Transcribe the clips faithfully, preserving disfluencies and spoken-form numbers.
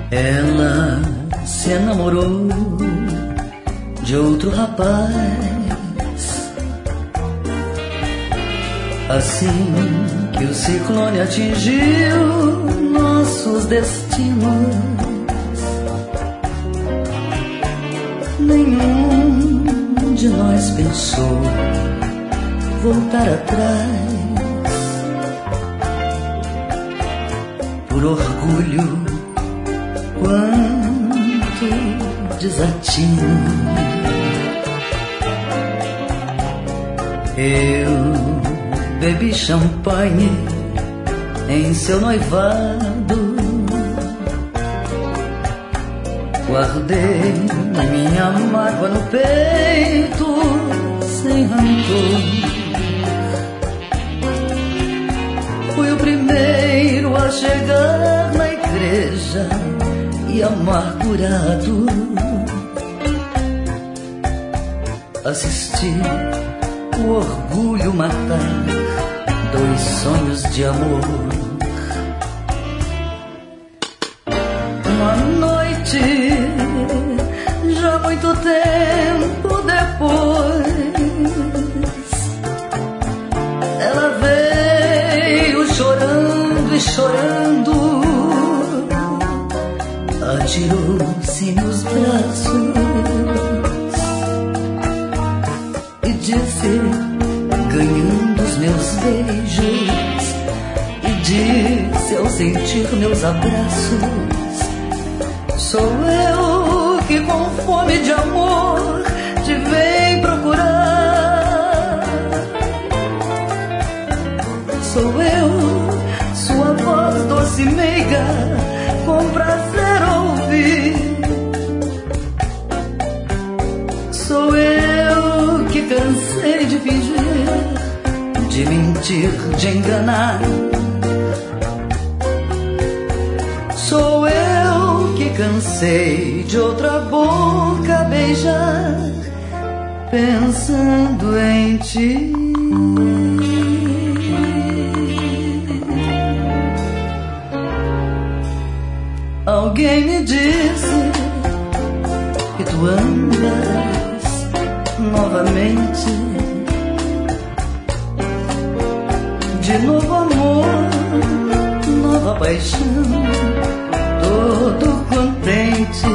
Ela se enamorou de outro rapaz. Assim que o ciclone atingiu nossos destinos, nenhum de nós pensou voltar atrás. Por orgulho, quanto desatino, eu bebi champanhe em seu noivado, guardei minha mágoa no peito sem rancor. Fui o primeiro a chegar na igreja e amargurado assisti o orgulho matar dois sonhos de amor. Uma noite, já muito tempo depois, ela veio chorando e chorando, atirou-se nos braços e disse, ganhando os meus beijos, e disse ao sentir meus abraços, sou eu que com fome de amor te vem procurar. Sou eu, sua voz doce e meiga, com prazer ouvir. Sou eu que cansei de fingir, de mentir, de enganar. Sou eu que cansei de outra boca beijar, pensando em ti. Alguém me disse que tu andas novamente, de novo amor, nova paixão, todo contente.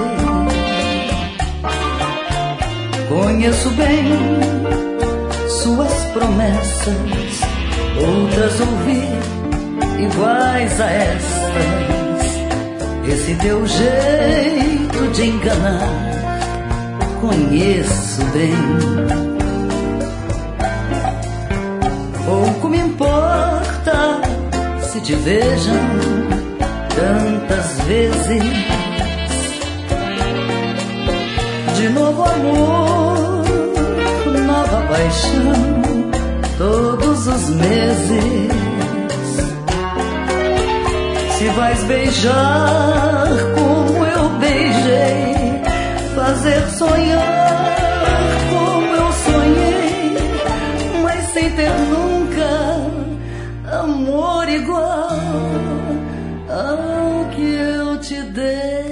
Conheço bem suas promessas, outras ouvi iguais a estas. Esse teu jeito de enganar conheço bem. Pouco me importa se te vejam tantas vezes. De novo amor, nova paixão, todos os meses. Se vais beijar como eu beijei, fazer sonhar como eu sonhei, mas sem ter nunca amor igual ao que eu te dei.